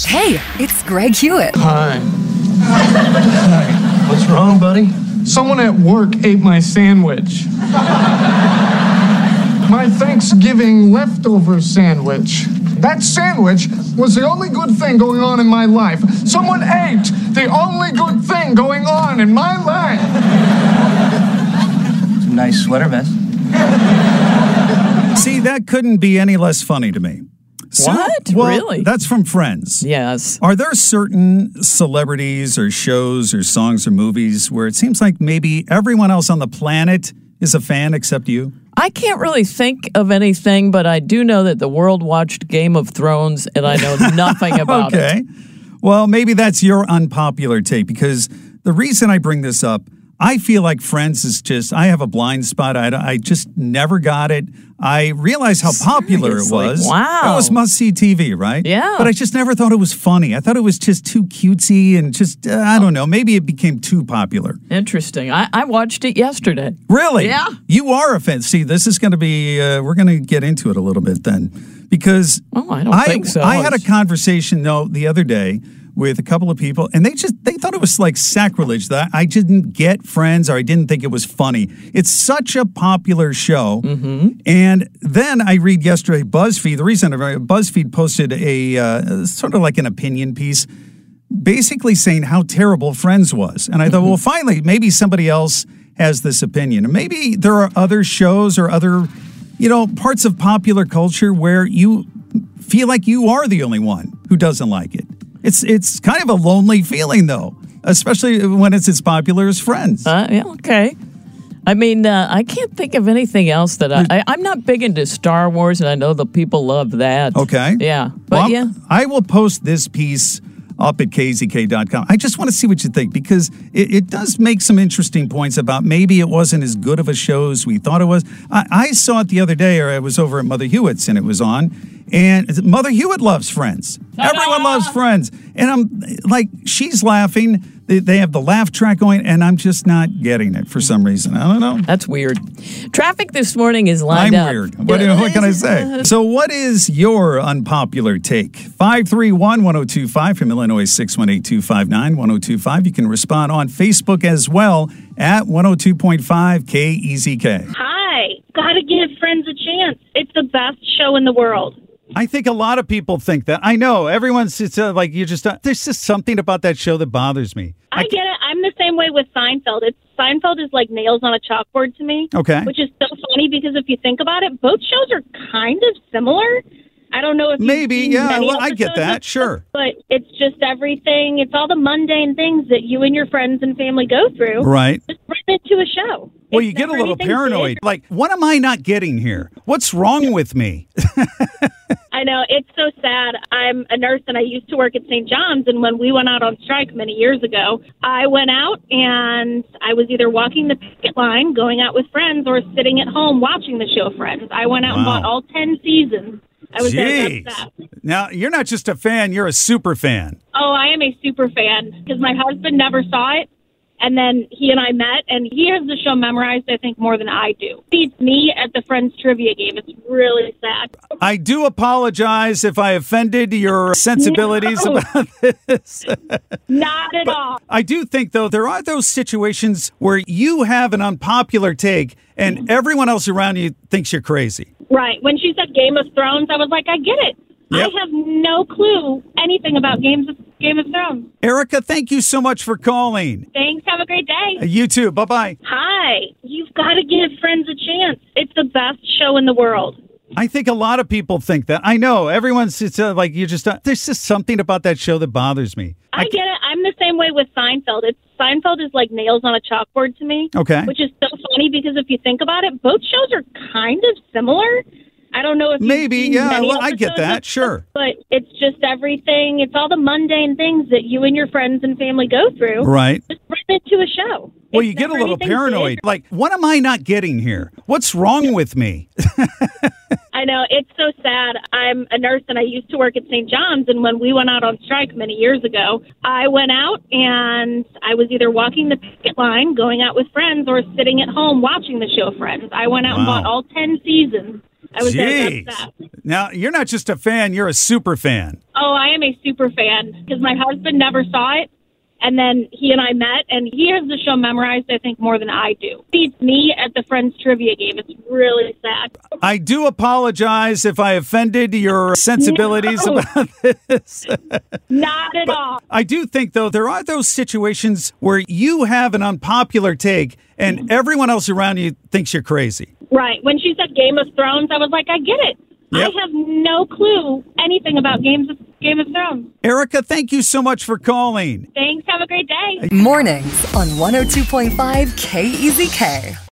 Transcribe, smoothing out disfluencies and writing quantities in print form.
Hey, it's Greg Hewitt. Hi. Hi. What's wrong, buddy? Someone at work ate my sandwich. My Thanksgiving leftover sandwich. That sandwich was the only good thing going on in my life. Someone ate the only good thing going on in my life. It's a nice sweater vest. See, that couldn't be any less funny to me. What? Well, Really? That's from Friends. Yes. Are there certain celebrities or shows or songs or movies where it seems like maybe everyone else on the planet is a fan except you? I can't really think of anything, but I do know that the world watched Game of Thrones, and I know nothing about it. Okay. Well, maybe that's your unpopular take, because the reason I bring this up, I feel like Friends is just, I have a blind spot. I just never got it. I realized how popular it was. Wow. It was must-see TV, right? Yeah. But I just never thought it was funny. I thought it was just too cutesy and just, I don't know, maybe it became too popular. Interesting. I watched it yesterday. Really? Yeah. You are a fan. See, this is going to be, we're going to get into it a little bit then. Because Oh, I don't think so. I had a conversation, the other day with a couple of people, and they thought it was like sacrilege that I didn't get Friends or I didn't think it was funny. It's such a popular show. Mm-hmm. And then I read yesterday BuzzFeed. The reason BuzzFeed posted a sort of like an opinion piece basically saying how terrible Friends was. And I thought, well, finally, maybe somebody else has this opinion. And maybe there are other shows or other, parts of popular culture where you feel like you are the only one who doesn't like it. It's kind of a lonely feeling, though, especially when it's as popular as Friends. Yeah, okay. I mean, I can't think of anything else that I'm not big into Star Wars, and I know the people love that. Okay. Yeah. But well, I will post this piece up at KZK.com. I just want to see what you think, because it does make some interesting points about maybe it wasn't as good of a show as we thought it was. I saw it the other day, or I was over at Mother Hewitt's, and it was on. And Mother Hewitt loves Friends. Everyone loves Friends. And I'm like, she's laughing. They have the laugh track going, and I'm just not getting it for some reason. I don't know. That's weird. Traffic this morning is lined up. I'm weird. What can I say? So what is your unpopular take? 531-1025 from Illinois 618-259-1025. You can respond on Facebook as well at 102.5 KEZK. Hi. Gotta give Friends a chance. It's the best show in the world. I think a lot of people think that. I know. Everyone's like, there's just something about that show that bothers me. I get it. I'm the same way with Seinfeld. Seinfeld is like nails on a chalkboard to me. Okay. Which is so funny because if you think about it, both shows are kind of similar. I don't know if maybe, yeah, well, I get that, sure. But it's just everything. It's all the mundane things that you and your friends and family go through. Right. Just bring it to a show. Well, you get a little paranoid. Big. Like, what am I not getting here? What's wrong with me? I know. It's so sad. I'm a nurse, and I used to work at St. John's, and when we went out on strike many years ago, I went out, and I was either walking the picket line, going out with friends, or sitting at home watching the show Friends. I went out and bought all 10 seasons. I was there. Now, you're not just a fan, you're a super fan. Oh, I am a super fan, because my husband never saw it. And then he and I met, and he has the show memorized, I think, more than I do. He beats me at the Friends trivia game. It's really sad. I do apologize if I offended your sensibilities about this. Not at all. I do think, though, there are those situations where you have an unpopular take, and everyone else around you thinks you're crazy. Right. When she said Game of Thrones, I was like, I get it. Yep. I have no clue anything about Game of Thrones. Erica, thank you so much for calling. Thanks. Have a great day. You too. Bye-bye. Hi. You've got to give Friends a chance. It's the best show in the world. I think a lot of people think that. I know. Everyone's like, there's just something about that show that bothers me. I get it. I'm the same way with Seinfeld. Seinfeld is like nails on a chalkboard to me. Okay. Which is so funny because if you think about it, both shows are kind of similar. I don't know if maybe, yeah, well, I get that, sure. But it's just everything. It's all the mundane things that you and your friends and family go through. Right. Just bring it to a show. Well, you get a little paranoid. Like, what am I not getting here? What's wrong with me? I know. It's so sad. I'm a nurse, and I used to work at St. John's, and when we went out on strike many years ago, I went out, and I was either walking the picket line, going out with friends, or sitting at home watching the show Friends. I went out and bought all 10 seasons. I was Jeez. that upset. Now, you're not just a fan, you're a super fan. Oh, I am a super fan because my husband never saw it. And then he and I met, and he has the show memorized, I think, more than I do. Beats me at the Friends trivia game. It's really sad. I do apologize if I offended your sensibilities about this. Not at all. I do think, though, there are those situations where you have an unpopular take and everyone else around you thinks you're crazy. Right. When she said Game of Thrones, I was like, I get it. Yep. I have no clue anything about Game of Thrones. Erica, thank you so much for calling. Thanks. Have a great day. Mornings on 102.5 KEZK.